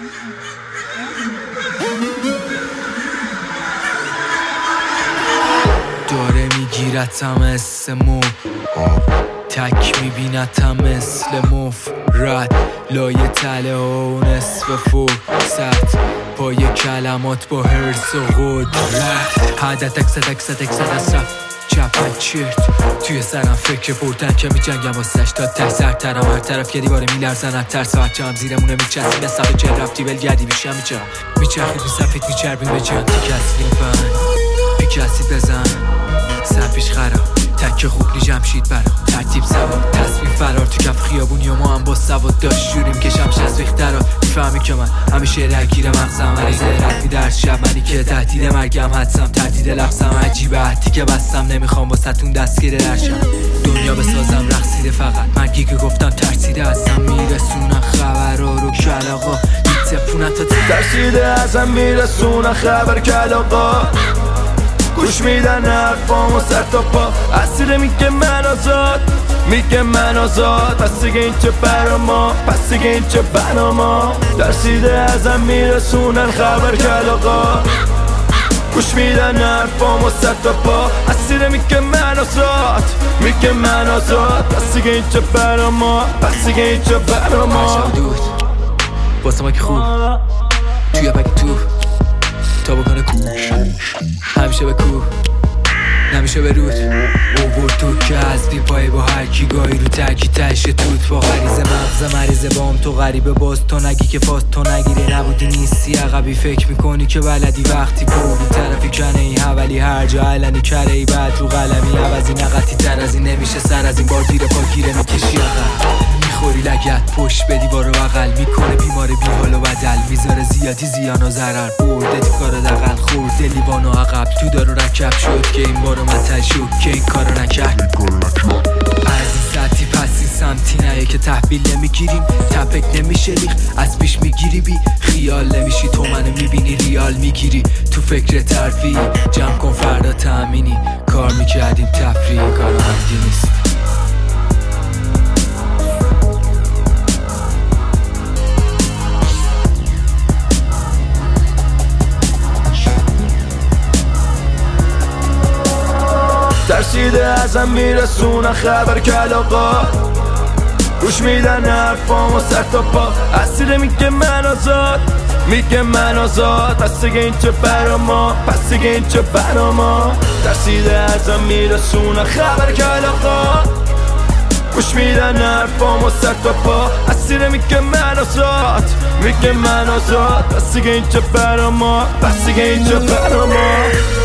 داره میگیرتم اسمو تک میبینتم مثل مف رد لایه تله و نصف فرصت پای کلمات با حرص و قدرت حدت اکست اصرف چپ چرت توی سرم فکر بردن که میجنگم واسش تا ته سرترم هر طرف که دیواره میلرزن از ترس بچه هم زیرمونه میچسبیم به صفحه چه رفتی بلگردی بیشم میچم میچرخید میسفید میچربیم به جان تیکسیم بند پیکسید بزن سرپیش خراب تکه خوب لی جمشید برام ترتیب سوار تصمیم فرار تو کف خیابونی و ما هم با سواد داشت جوریم که شمش از ریخترا میفهمی که من همیشه رگیر مغزم عریضه رد میدر شب منی که تهدید مرگم حدسم تردید لفظم عجیبه حدی که بستم نمیخوام با ستون دستگیره درشم دنیا بسازم رقصیده فقط مرگی که گفتم ترسیده ازم میرسونن خبرها رو کلاغا میتپونن تا ترسیده ازم میرسونن خبر کلاغا گوش میدن حرفامو سر تا پا اسیره میگه من آزاد میگه من آزاد پس دیگه این چه برا ما پس دیگه این چه بنا ما ترسیده ازم میرسونن خبر کلاغا گوش میدن حرفامو سر تا پا اسیره میگه من آزاد میگه من آزاد پس دیگه این چه برا ما پس دیگه این چه برا ما دود واسه ما که خوب توی بگی تو تا بکنه کو همیشه به کو نمیشه به رود اوور تو که هستی پای با هر کی گاهی رو ترکی تشه توت با غریزه مغز مریضه بام تو غریبه باز تو نگی که فاست تو نگیری نبودی نیستی عقبی فکر میکنی که بلدی وقتی پروی طرفی کنه ای حولی هر جا علنی کره ای بعد رو قلمی عوضی نقطی تر از این نمیشه سر از این بار دیر پا گیره میکشی عقب میخوری لگت پشت به دیوار و بغل میکنه بیمار بی حال و بدل میذاره زیادی زیان و ضرر برده تی کار دقل خورده لیوان و عقب تو دارو رکب شد که این بارو متل شد که این کارو نکرد از این سطحی پس این سمتی نهیه که تحویل نمیگیریم تپک نمیشه ریخ از پیش میگیری بی خیال نمیشی تو منو میبینی ریال میگیری تو فکر ترفیع جمع کن فردا تأمینی کار میکردیم تفریح کارو عمدی نیست ترسیده ازم میرسونن خبر کلاغا گوش میدن حرفامو سر تا پا اسیره میگه من آزاد میگه من آزاد پس دیگه این چه برا ما پس دیگه این چه برا ما ترسیده ازم میرسونن خبر کلاغا گوش میدن حرفامو سر تا پا اسیره میگه من آزاد میگه من آزاد پس دیگه این چه برا ما پس دیگه این چه برا ما